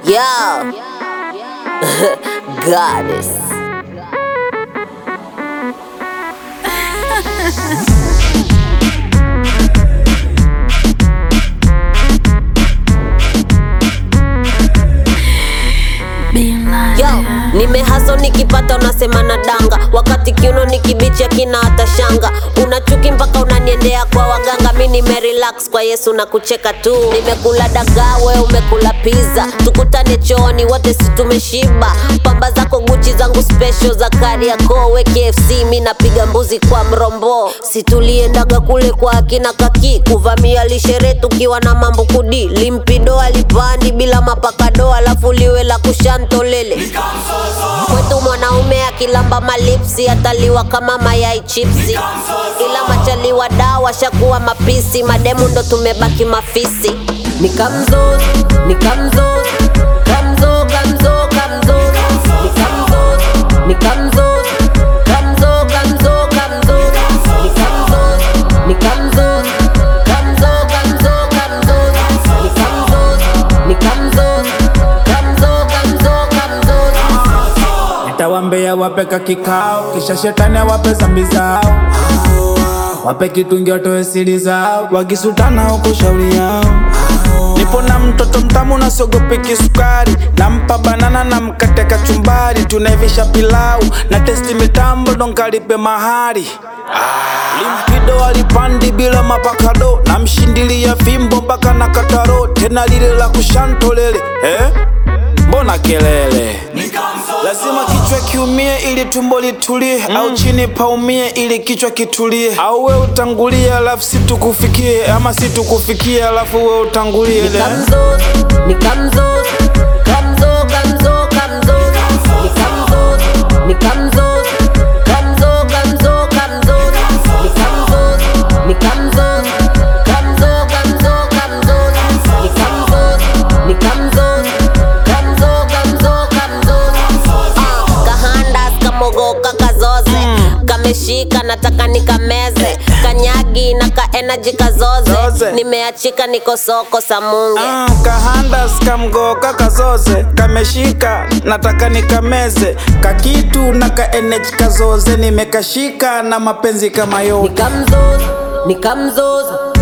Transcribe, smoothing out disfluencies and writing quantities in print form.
Yo, Goddess. Yo, nimehaso nikipata unasema na danga, wakati kiuno nikibicha kina hata shanga. Unachuki mpaka unaniendea kwa waganga, mi nimerelax kwa Yesu na kucheka tu. Nimekula dagaa, we umekula pizza, tukutane chooni wote si tumeshiba. Pamba zako Gucci zangu special za Kariakoo, we KFC mi napiga mbuzi kwa mrombo. Situliendaga kule kwa akina Kaki, kuvamia lishere tukiwa na mambo kudi. Limpido alipandi bila mapakado, alafu liwe la kushantolele. Kwetu mwanaume akilamba malipsi ataliwa kama mayai chipsi, ila machaliwa dawa shakuwa mapisi, mademu ndo tumebaki mafisi. Nikamzoz, nikamzoz, kamzo, kamzo, kamzo. Nikamzoz, nikamzoz, kamzo, kamzo, kamzo. Nikamzoz, nikamzoz, kamzo, kamzo, kamzo. Nikamzoz, nikamzoz, kamzo, kamzo, kamzo. Nitawambia wapeka kikao, kisha shetani wape zambi zao, wape kitungi watoe siri zao, wakisutana huko shauri yao. Nipo na mtoto mtamu na siogopi kisukari, nampa banana na mkate kachumbari. Tunaivisha pilau na testi mitambo donkalipe mahari. Limpido alipandi bila mapakado, na mshindilia fimbo mpaka na kataro. Tena lile la kushantolele, mbona kelele? Lazima kichwa kiumie ili tumbo litulie, au chini paumie ili kichwa kitulie. Au we utangulie alafu situkufikie, ama situkufikie alafu we utangulie. Nikamzoz, nikamzoz, kamzo, kamzo, kamzo. Nikamzoz, nikamzoz, kamzo, kamzo, kamzo. Nikamzoz, nikamzoz, kamzo, kamzo, kamzo. Nikamzoz, nikamzoz, kamzo, kamzo, kamzo. Kahandas kamogoka kazoze, kameshika nataka nikameze. Kanyagi na ka energy kazoze, nimeachika niko soko samunge. Kahandas kamgoka kazoze, kameshika nataka nikameze. Kakitu na ka energy kazoze, nimekashika na mapenzi kama yote. Nikamzoz, nikamzoz,